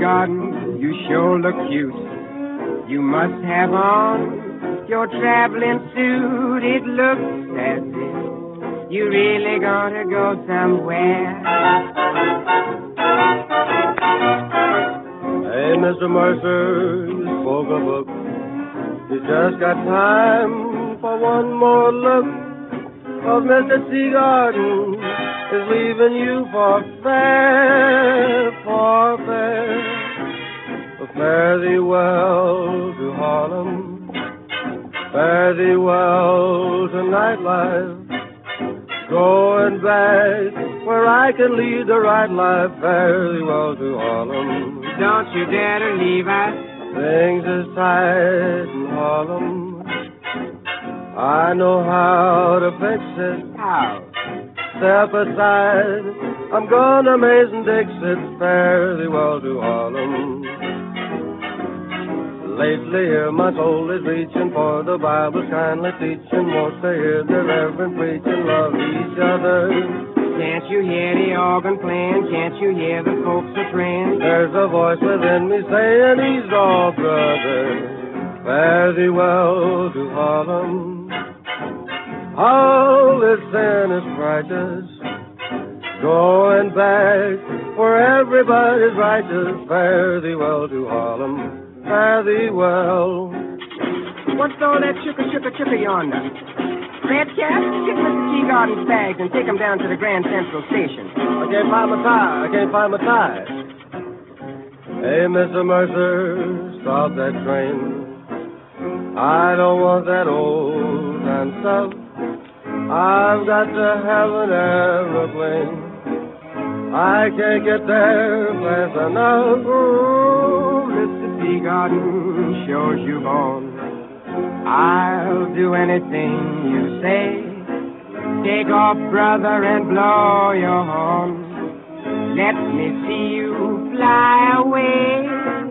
Garden, you sure look cute. You must have on your traveling suit. It looks as if you really gonna go somewhere. Hey, Mr. Mercer, you spoke a book. You just got time for one more look. Cause Mr. Teagarden is leaving you for fair. Fare thee well to Harlem, fare thee well to nightlife, going back where I can lead the right life. Fare thee well to Harlem. Don't you dare to leave us. Things is tight in Harlem. I know how to fix it. How? Step aside, I'm gonna Mason-Dixit. Fare thee well to Harlem. Lately here my soul is reaching for the Bible's kindly teaching. Wants to hear the Reverend preaching, love each other. Can't you hear the organ playing? Can't you hear the folks a praying? There's a voice within me saying, ease off, brother. Fare thee well to Harlem. All this sin is righteous, going back where everybody's righteous. Fare thee well to Harlem. Fare thee well. What's all that chicka yonder? Red Cap, get Mr. Teagarden's bags and take him down to the Grand Central Station. I can't find my tie. Hey, Mr. Mercer, stop that train. I don't want that old time stuff. I've got to have an aeroplane. I can't get there fast enough. Oh, Mr. Teagarden shows you born. I'll do anything you say. Take off, brother, and blow your horn. Let me see you fly away.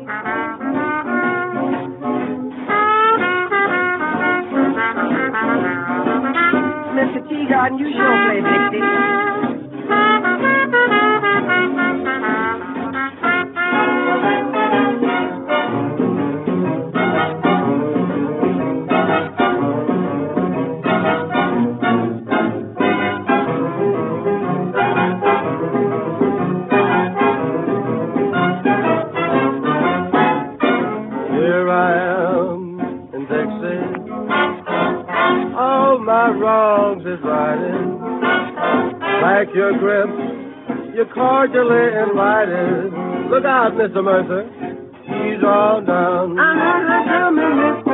Mr. Teagarden, you sure play Dixie. Wrongs is riding. Back your grip, you're cordially invited. Look out, Mr. Mercer, he's all down. I'm coming, Mr.